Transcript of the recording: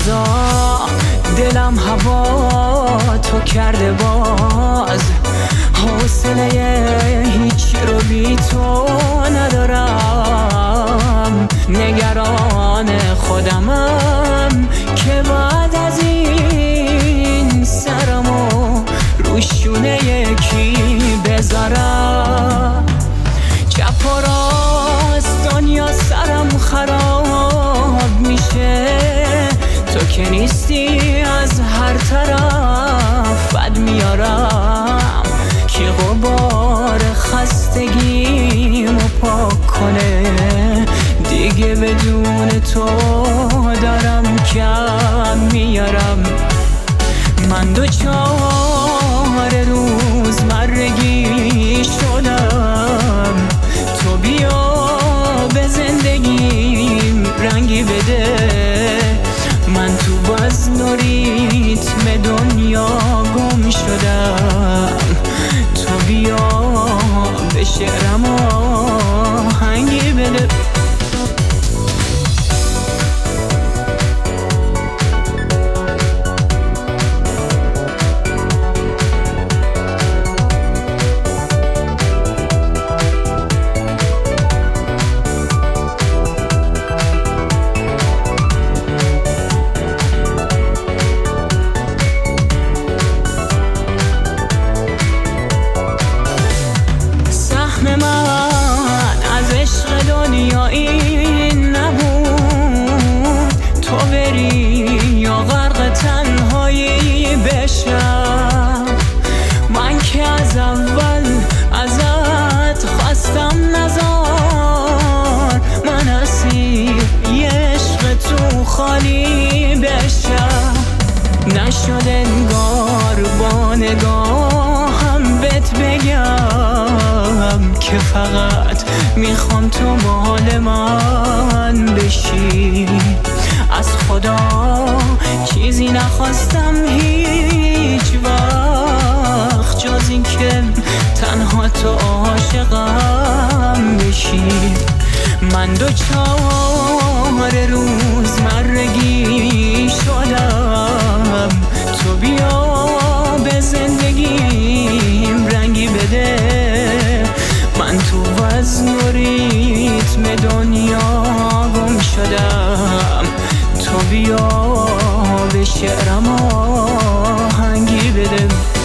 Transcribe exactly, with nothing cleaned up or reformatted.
فردا دلم هوا تو کرده باز، حوصله هیچ رو بی تو ندارم. نگران خودمم که بعد از این سرمو رو شونه یکی بذارم. چپ و راست دنیا سرم خراب میشه، تو که نیستی از هر طرف بد میارم. کی غبار خستگیمو پاک کنه، دیگه بدون تو دارم کم میارم. من دوچار روزمرگی شدم، تو بیا به زندگیم رنگی بده. من تو وزن و ریتم دنیا گم شدم، تو بیا به شعرم آهنگی بده. من از عشق دنیا این نبود، تو بری یا غرق تنهایی بشم. من که از اول ازت خواستم نزار، من اسیر یه عشق تو خالی بشم. نشد انگار با نگاهم بهت بگم که فقط میخوام تو مال من بشی. از خدا چیزی نخواستم هیچ وقت جز این که تنها تو عاشقم بشی. من دوچار روزمرگی شدم، تو بیا به زندگیم رنگی بده. من تو وزن و ریتم دنیا گم شدم، تو بیا به شعرم آهنگی بده.